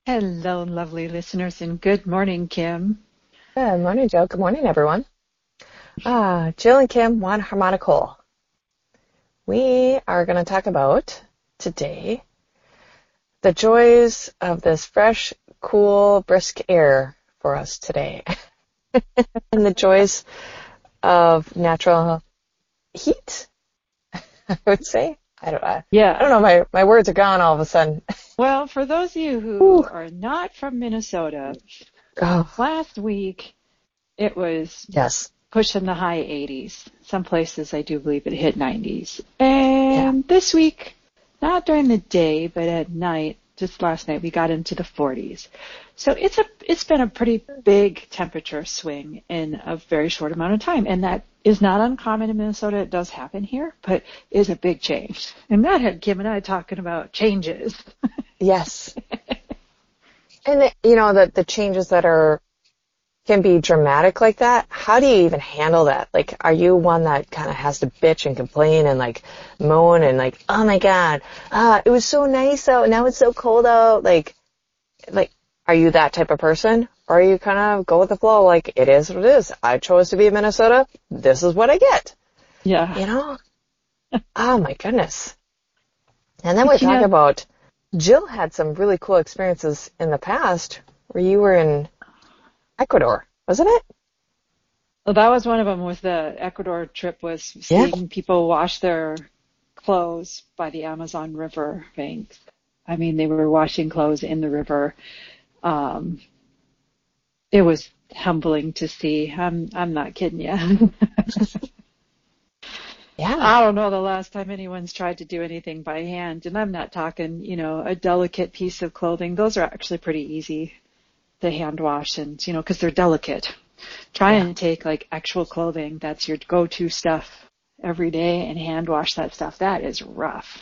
Hello, lovely listeners, and good morning, Kim. Good morning, Joe. Good morning, everyone. Jill and Kim, one harmonic whole. We are going to talk about today the joys of this fresh, cool, brisk air for us today, and the joys of natural heat. I would say. I don't know. My words are gone all of a sudden. Well, for those of you who are not from Minnesota, Oh, last week it was yes. pushing the high 80s. Some places I do believe it hit 90s. Yeah. And this week, not during the day, but at night, just last night, we got into the 40s. So it's been a pretty big temperature swing in a very short amount of time. And that is not uncommon in Minnesota. It does happen here, but is a big change. And that had Kim and I talking about changes. Yes. And the changes that can be dramatic like that. How do you even handle that? Like, are you one that kind of has to bitch and complain and like moan and like, oh my God, it was so nice out. Now it's so cold out. Like, are you that type of person? Or are you kind of go with the flow? Like, it is what it is. I chose to be in Minnesota. This is what I get. Yeah. Oh my goodness. And then we talk about Jill had some really cool experiences in the past where you were in Ecuador, wasn't it? Well, that was one of them. Was the Ecuador trip was seeing people wash their clothes by the Amazon River banks. I mean, they were washing clothes in the river. It was humbling to see. I'm not kidding you. Yeah. I don't know the last time anyone's tried to do anything by hand, and I'm not talking, a delicate piece of clothing. Those are actually pretty easy to hand wash, and because they're delicate. Trying to take like actual clothing that's your go-to stuff every day and hand wash that stuff. That is rough.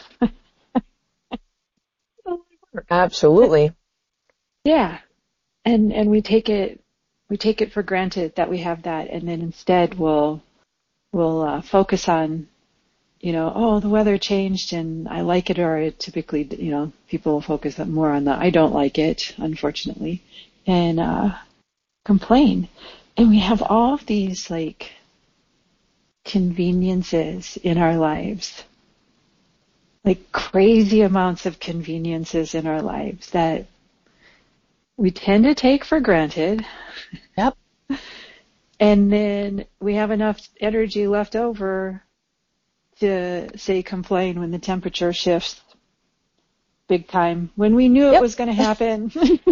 Absolutely. Yeah. And we take it for granted that we have that, and then instead we'll focus on, the weather changed and I like it, or typically, people will focus more on the I don't like it, unfortunately, and complain. And we have all of these like conveniences in our lives, like crazy amounts of conveniences in our lives that we tend to take for granted. Yep. And then we have enough energy left over to, say, complain when the temperature shifts big time, when we knew it was going to happen.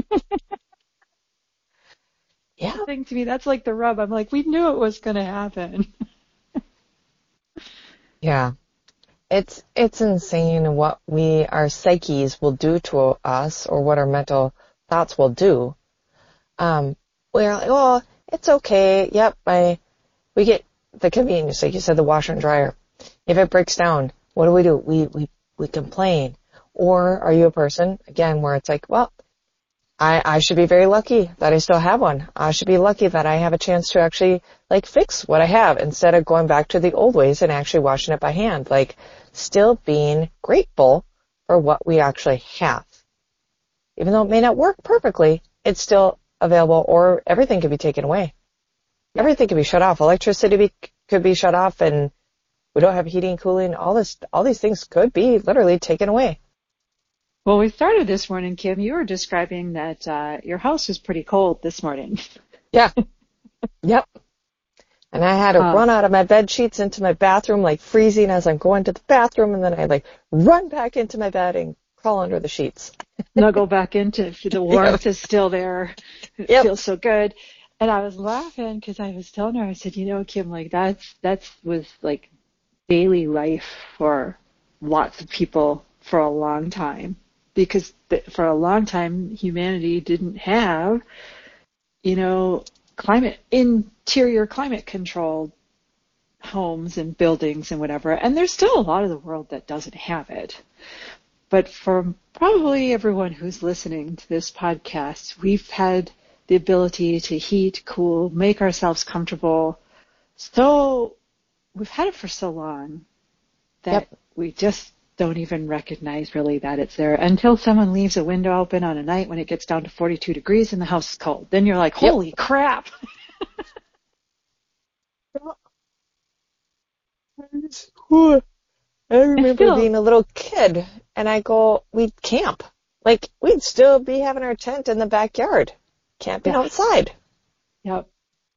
Yeah. The thing to me, that's like the rub. I'm like, we knew it was going to happen. Yeah. It's insane what our psyches will do to us, or what our mental thoughts will do. We're like, oh, it's okay. Yep. We get the convenience, like you said, the washer and dryer. If it breaks down, what do? We complain. Or are you a person, again, where it's like, well, I should be very lucky that I still have one. I should be lucky that I have a chance to actually like fix what I have instead of going back to the old ways and actually washing it by hand. Like, still being grateful for what we actually have. Even though it may not work perfectly, it's still available, or everything could be taken away. Yeah. Everything could be shut off. Electricity could be shut off, and we don't have heating, cooling. All these things could be literally taken away. Well, we started this morning, Kim. You were describing that your house was pretty cold this morning. Yeah. Yep. And I had to run out of my bed sheets into my bathroom, like freezing as I'm going to the bathroom, and then I like run back into my bed and crawl under the sheets. Snuggle back into the warmth is still there. It feels so good. And I was laughing because I was telling her, I said, Kim, like that was like daily life for lots of people for a long time, because for a long time humanity didn't have, interior climate controlled homes and buildings and whatever. And there's still a lot of the world that doesn't have it. But for probably everyone who's listening to this podcast, we've had the ability to heat, cool, make ourselves comfortable. So we've had it for so long that we just don't even recognize really that it's there until someone leaves a window open on a night when it gets down to 42 degrees and the house is cold. Then you're like, holy crap. I remember being a little kid and I go, we'd camp. Like, we'd still be having our tent in the backyard, camping outside. Yep.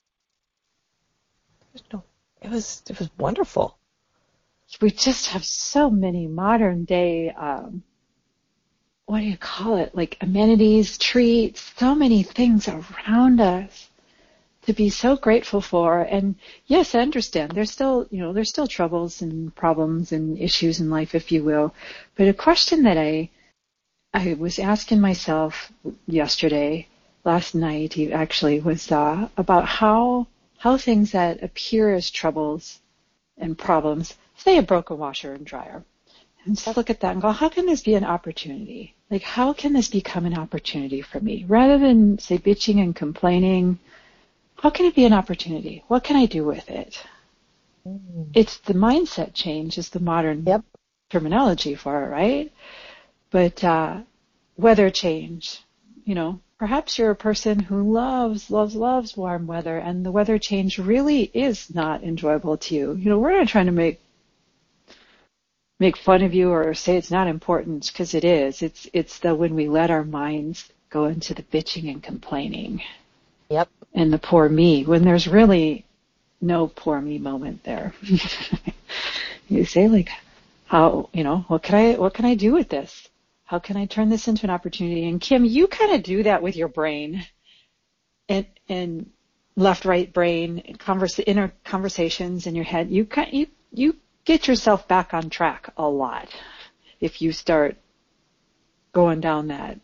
It was wonderful. We just have so many modern day, what do you call it? Like amenities, treats, so many things around us to be so grateful for. And yes, I understand. There's still troubles and problems and issues in life, if you will. But a question that I was asking myself last night actually, was about how things that appear as troubles and problems, say a broken washer and dryer, and just look at that and go, how can this be an opportunity? Like, how can this become an opportunity for me? Rather than, say, bitching and complaining, how can it be an opportunity? What can I do with it? It's the mindset change is the modern terminology for it, right? But weather change, perhaps you're a person who loves warm weather, and the weather change really is not enjoyable to you. We're not trying to make fun of you or say it's not important, because it is. It's when we let our minds go into the bitching and complaining. Yep. And the poor me, when there's really no poor me moment there. You say, like, how, what can I do with this? How can I turn this into an opportunity? And Kim, you kind of do that with your brain and left, right brain, inner conversations in your head. You get yourself back on track a lot if you start going down that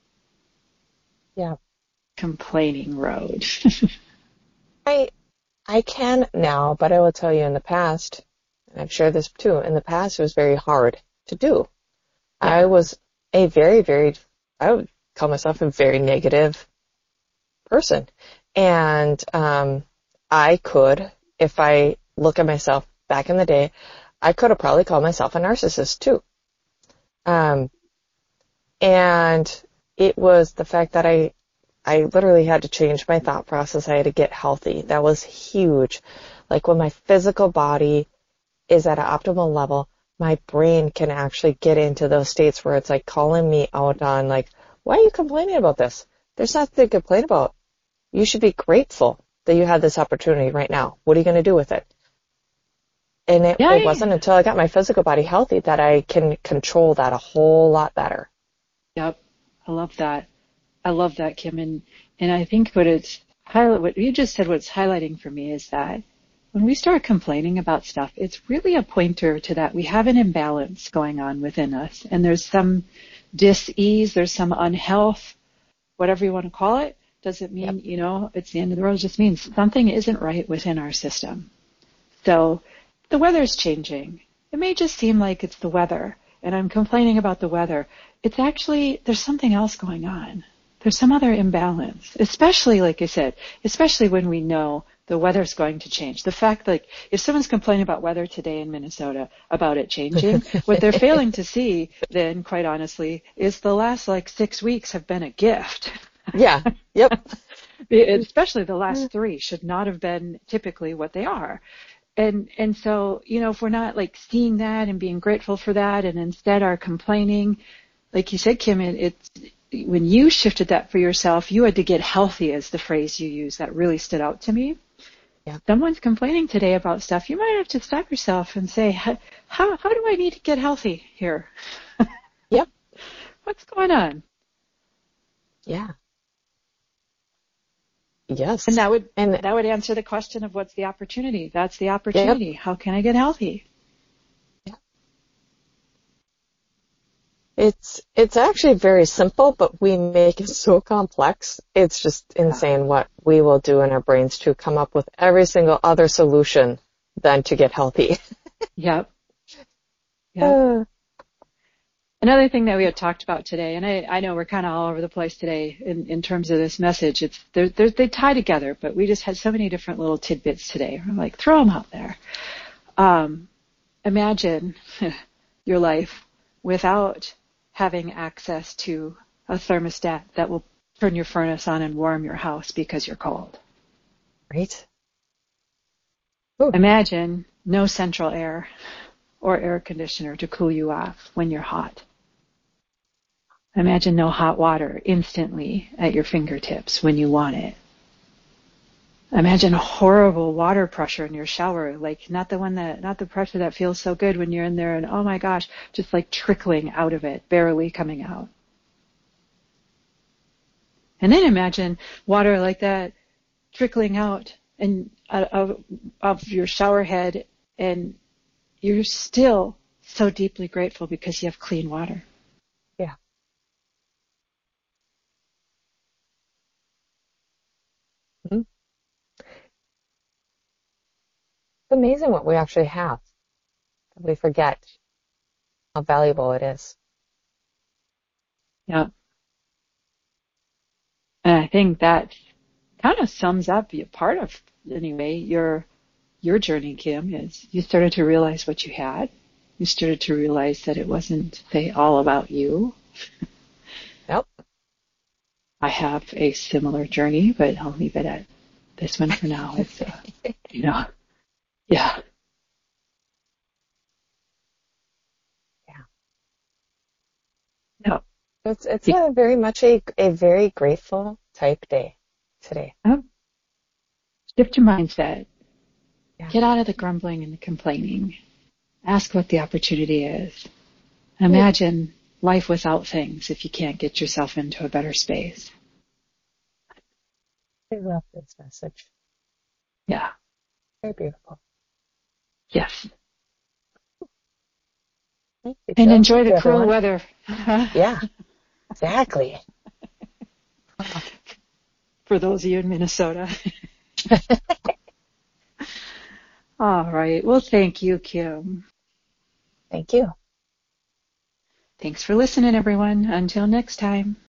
complaining road. I can now, but I will tell you in the past, and I've shared this too, in the past it was very hard to do. Yeah. I was I would call myself a very negative person. And I could, if I look at myself back in the day, I could have probably called myself a narcissist too. And it was the fact that I literally had to change my thought process. I had to get healthy. That was huge. Like, when my physical body is at an optimal level, my brain can actually get into those states where it's like calling me out on, like, why are you complaining about this? There's nothing to complain about. You should be grateful that you had this opportunity right now. What are you going to do with it? And it wasn't until I got my physical body healthy that I can control that a whole lot better. Yep. I love that. I love that, Kim. And I think what you just said, what's highlighting for me is that when we start complaining about stuff, it's really a pointer to that we have an imbalance going on within us. And there's some dis-ease, there's some unhealth, whatever you want to call it. Doesn't mean, it's the end of the world. It just means something isn't right within our system. So the weather's changing. It may just seem like it's the weather, and I'm complaining about the weather. It's actually, there's something else going on. There's some other imbalance, especially, like I said, especially when we know the weather's going to change. The fact, like, if someone's complaining about weather today in Minnesota, about it changing, what they're failing to see, then, quite honestly, is the last, 6 weeks have been a gift. Yeah. Yep. Especially the last 3 should not have been typically what they are. And so, if we're not seeing that and being grateful for that, and instead are complaining, like you said, Kim, it's when you shifted that for yourself, you had to get healthy, as the phrase you used. That really stood out to me. Yeah. Someone's complaining today about stuff. You might have to stop yourself and say, how do I need to get healthy here? Yep. What's going on? Yeah. Yes. And that would answer the question of what's the opportunity. That's the opportunity. Yep. How can I get healthy? Yeah. It's actually very simple, but we make it so complex. It's just insane what we will do in our brains to come up with every single other solution than to get healthy. Yep. Yep. Another thing that we had talked about today, and I know we're kind of all over the place today in terms of this message. They tie together, but we just had so many different little tidbits today. We're like, throw them out there. Imagine your life without having access to a thermostat that will turn your furnace on and warm your house because you're cold. Right? Ooh. Imagine no central air or air conditioner to cool you off when you're hot. Imagine no hot water instantly at your fingertips when you want it. Imagine horrible water pressure in your shower, like not the pressure that feels so good when you're in there and oh my gosh, just like trickling out of it, barely coming out. And then imagine water like that trickling out and of your shower head, and you're still so deeply grateful because you have clean water. Yeah. Mm-hmm. It's amazing what we actually have. We forget how valuable it is. Yeah. And I think that kind of sums up part of, anyway, your journey, Kim, is you started to realize what you had. You started to realize that it wasn't, say, all about you. Yep. I have a similar journey, but I'll leave it at this one for now. It's, yeah. Yeah. No. It's a very much a very grateful type day today. Shift your mindset. Yeah. Get out of the grumbling and the complaining. Ask what the opportunity is. Imagine life without things if you can't get yourself into a better space. I love this message. Yeah. Very beautiful. Yes. Thank you, And Jill. enjoy the cruel everyone. weather. Yeah, exactly. For those of you in Minnesota. All right. Well, thank you, Kim. Thank you. Thanks for listening, everyone. Until next time.